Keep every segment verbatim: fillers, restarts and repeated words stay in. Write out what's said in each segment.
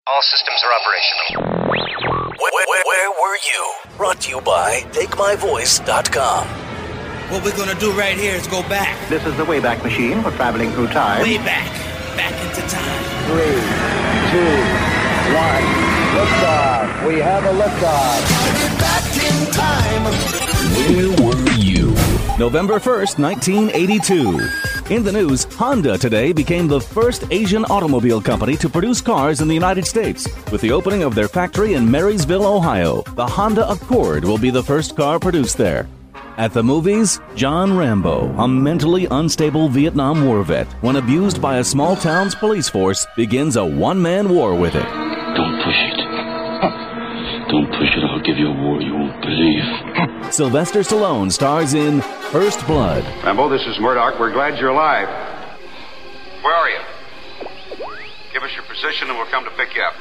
All systems are operational. Where, where, where were you? Brought to you by take my voice dot com. What we're gonna do right here is go back. This is the Wayback Machine for traveling through time. Way back. Back into time. Three, two, one. Liftoff. We have a liftoff. Back in time. Where were you? November first, nineteen eighty-two. In the news, Honda today became the first Asian automobile company to produce cars in the United States. With the opening of their factory in Marysville, Ohio, the Honda Accord will be the first car produced there. At the movies, John Rambo, a mentally unstable Vietnam War vet, when abused by a small town's police force, begins a one-man war with it. Don't push it. Don't push it, I'll give you a war you won't believe. Sylvester Stallone stars in First Blood. Rambo, this is Murdoch. We're glad you're alive. Where are you? Give us your position and we'll come to pick you up.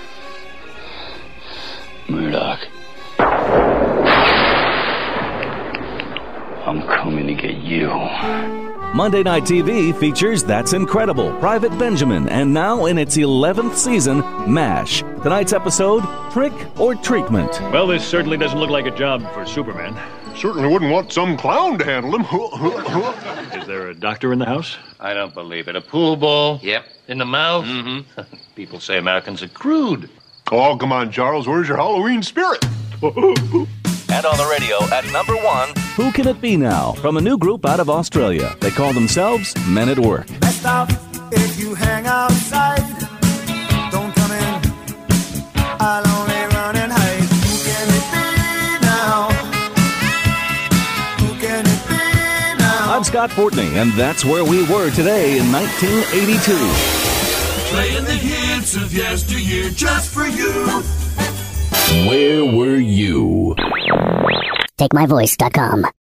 Murdoch. I'm coming to get you. Monday Night T V features That's Incredible, Private Benjamin, and now in its eleventh season, MASH. Tonight's episode, Trick or Treatment. Well, this certainly doesn't look like a job for Superman. Certainly wouldn't want some clown to handle him. Is there a doctor in the house? I don't believe it. A pool ball? Yep. In the mouth? Mm-hmm. People say Americans are crude. Oh, come on, Charles. Where's your Halloween spirit? And on the radio at number one. Who Can It Be Now? From a new group out of Australia. They call themselves Men at Work. Best off if you hang outside. Don't come in. I'll only run and hide. Who can it be now? Who can it be now? I'm Scott Fortney, and that's where we were today in nineteen eighty-two. Playing the hits of yesteryear just for you. Where were you? take my voice dot com